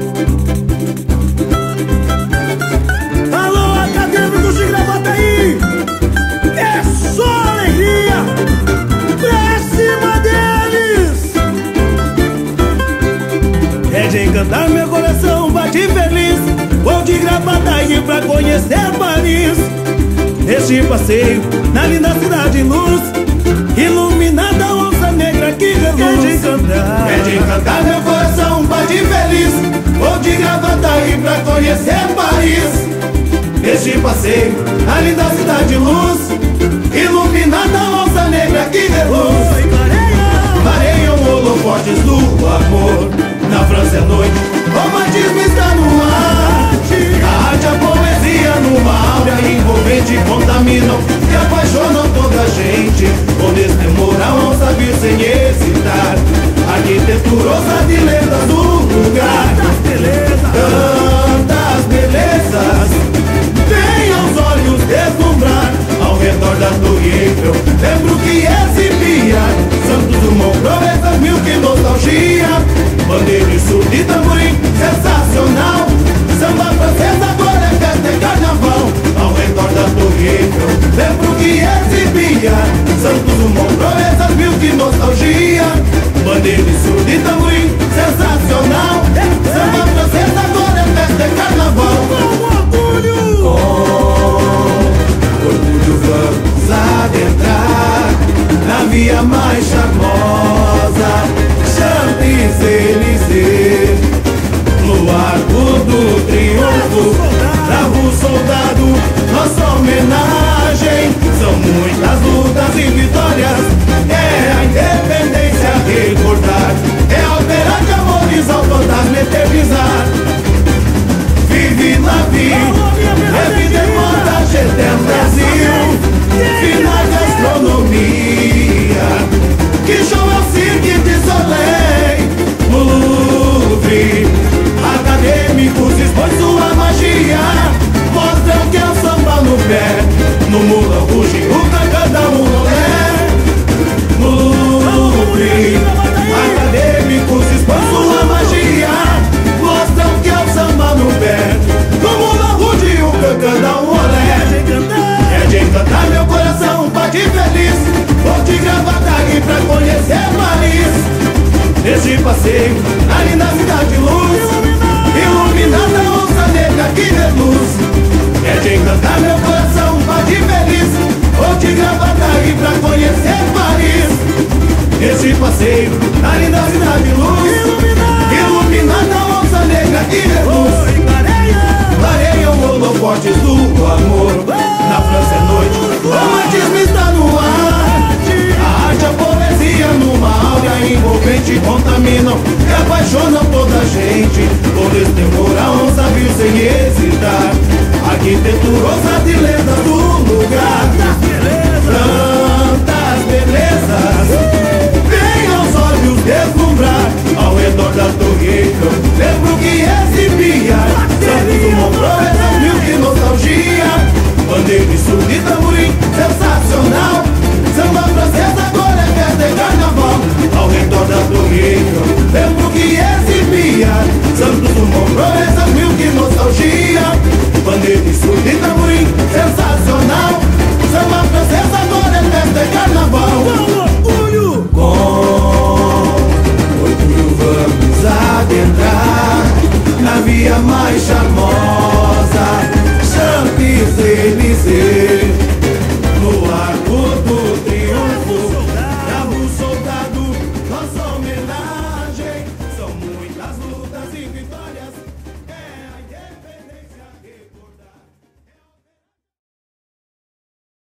Alô, acadêmicos de Gravataí, é só alegria pra cima deles. É de encantar meu coração, bate feliz. Vou de Gravataí pra conhecer Paris. Este passeio na linda cidade em luz, iluminada a onça negra que reluz. É de encantar meu coração, bate feliz. Vou de Gravataí pra conhecer Paris. Este passeio na linda cidade em luz, iluminada a onça negra que reluz. Clareiam holofotes do amor. Na França é noite, romantismo está no ar. A arte, a poesia numa áurea envolvente contaminam e apaixonam toda a gente. Com destemor a onça vir sem hesitar. Arquitetura, ousada e lendas do lugar. Tantas belezas vem aos olhos deslumbrar. Ao redor da Torre Eiffel lembro que exibia Santos Dumont, proezas mil, que nostalgia. Bandeira e surdo e tamborim, sensacional. Samba francês, agora é festa, é carnaval. Ao redor da Torre Eiffel lembro que exibia Santos Dumont, proezas mil, que nostalgia. Bandeira e surdo e tamborim, sensacional. Samba francês, agora é festa, é carnaval. Com orgulho vamos adentrar na via mais charmosa, Champs-Élysées, no Arco do Triunfo, da Rua Soldado, nossa homenagem. São muitas lutas e vitórias, é a independência recordar, é alterar de amores ao fantasma eternizar. Vive la vie, é vida e vontade eterno Brasil. Fina gastronomia, que show é o Cirque de Soleil. Louvre, acadêmicos expõe sua magia, mostram que é o samba no pé. No Moulin Rouge, o cada um rolé. Louvre, acadêmicos expõe sua magia, mostram que é o samba no pé. No Moulin Rouge, o cada um rolé. É de encantar meu coração, bate feliz. Vou de Gravataí pra conhecer Paris. Neste passeio, na linda cidade luz, iluminada a onça negra que reluz. É de encantar meu coração, bate feliz. Vou de Gravataí pra conhecer Paris. Neste passeio, na linda cidade luz, iluminada a onça negra que reluz. Clareiam holofotes do amor. Na França é noite, romantismo está no ar. A arte, a poesia numa áurea envolvente contaminam e apaixonam toda a gente. Com destemor a onça viu sem hesitar. Arquitetura, ousada e lendas do lugar. Tantas belezas vem aos olhos deslumbrar. Ao redor da Torre Eiffel lembro que exibia Santos Dumont, proezas mil, que nostalgia. Bandeira e surdo e tamborim, sensacional. Samba francês, agora é festa, é carnaval. Ao redor da Torre Eiffel lembro que exibia Santos Dumont, proezas mil, que nostalgia. Bandeira e surdo e tamborim, sensacional. Samba francês, agora é festa, é carnaval. Com orgulho vamos adentrar na via mais charmosa, Champs-Élysées,